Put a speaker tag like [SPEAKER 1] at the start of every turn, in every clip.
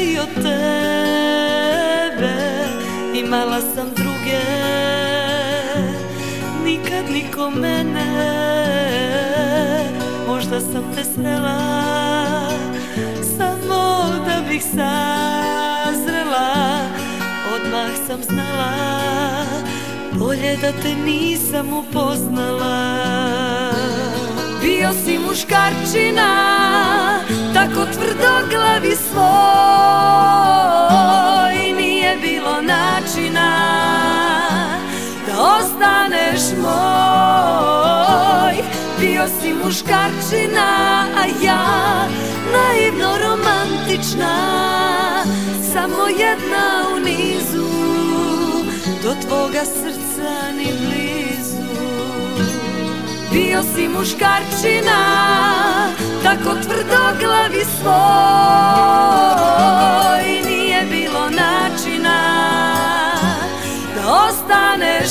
[SPEAKER 1] i od tebe imala sam druge, nikad niko mene. Možda sam te srela samo da bih sazrela. Odmah sam znala, bolje da te nisam upoznala. Bio si muškarčina, tako tvrdoglavi svoj, nije bilo načina da ostaneš moj. Bio si muškarčina, a ja naivno romantična, samo jedna u nizu, do tvoga srca ni blizu. Bio si muškarčina, tako tvrdoglavi svoj, nije bilo načina da ostaneš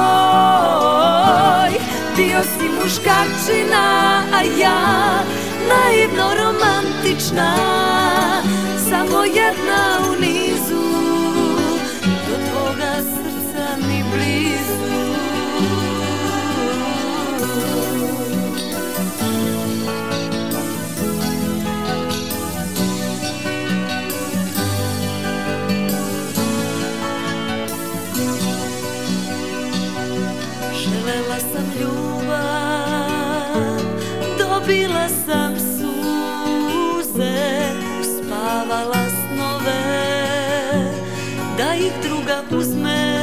[SPEAKER 1] moj. Bio si muškarčina, a ja naivno romantična, samo jedna u nizu, do tvoga srca ni blizu. Želela sam ljubav, dobila sam suze, uspavala snove, da ih druga uzme.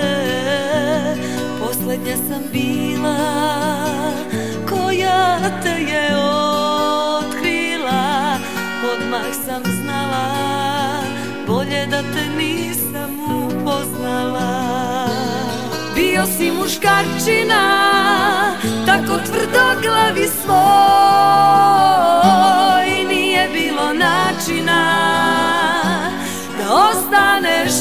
[SPEAKER 1] Poslednja sam bila koja te je otkrila. Odmah sam znala, bolje da te nisam upoznala. Bio si muškarčina, tako tvrdoglavi svoj, nije bilo načina da ostaneš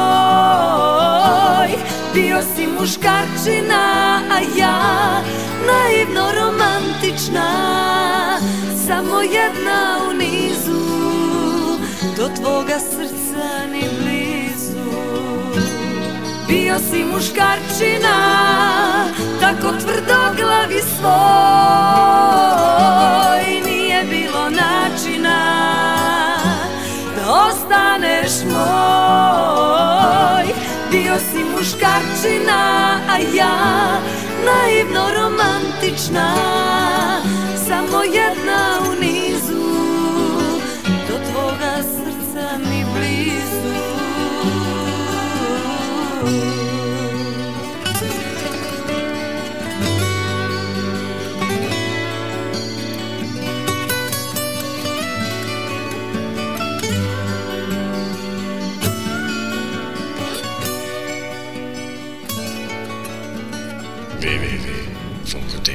[SPEAKER 1] moj. Bio si muškarčina, a ja naivno romantična, samo jedna u nizu, do tvoga srca ni blizu. Bio si muškarčina, tako tvrdoglavi svoj, nije bilo načina da ostaneš moj. Bio si muškarčina, a ja naivno romantična, samo jedna u nizu, do tvoga srca ni blizu.
[SPEAKER 2] www.zongetune.nl